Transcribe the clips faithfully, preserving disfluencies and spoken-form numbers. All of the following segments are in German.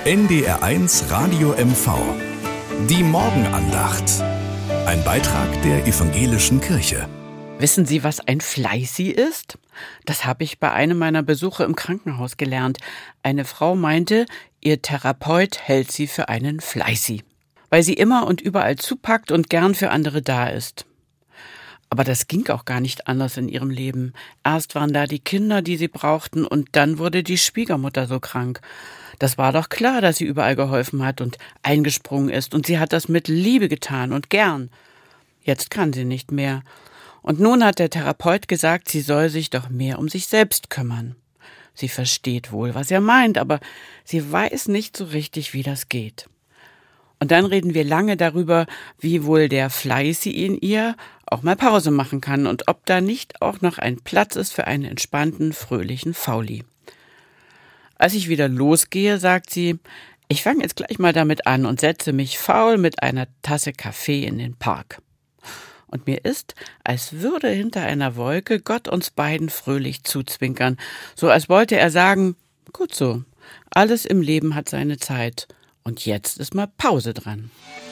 N D R eins Radio M V. Die Morgenandacht. Ein Beitrag der Evangelischen Kirche. Wissen Sie, was ein Fleißi ist? Das habe ich bei einem meiner Besuche im Krankenhaus gelernt. Eine Frau meinte, ihr Therapeut hält sie für einen Fleißi, weil sie immer und überall zupackt und gern für andere da ist. Aber das ging auch gar nicht anders in ihrem Leben. Erst waren da die Kinder, die sie brauchten, und dann wurde die Schwiegermutter so krank. Das war doch klar, dass sie überall geholfen hat und eingesprungen ist, und sie hat das mit Liebe getan und gern. Jetzt kann sie nicht mehr. Und nun hat der Therapeut gesagt, sie soll sich doch mehr um sich selbst kümmern. Sie versteht wohl, was er meint, aber sie weiß nicht so richtig, wie das geht. Und dann reden wir lange darüber, wie wohl der Fleißi in ihr auch mal Pause machen kann und ob da nicht auch noch ein Platz ist für einen entspannten, fröhlichen Fauli. Als ich wieder losgehe, sagt sie, ich fange jetzt gleich mal damit an und setze mich faul mit einer Tasse Kaffee in den Park. Und mir ist, als würde hinter einer Wolke Gott uns beiden fröhlich zuzwinkern, so als wollte er sagen, gut so, alles im Leben hat seine Zeit und jetzt ist mal Pause dran.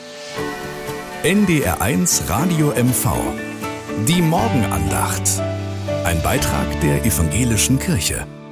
N D R eins Radio M V. Die Morgenandacht. Ein Beitrag der Evangelischen Kirche.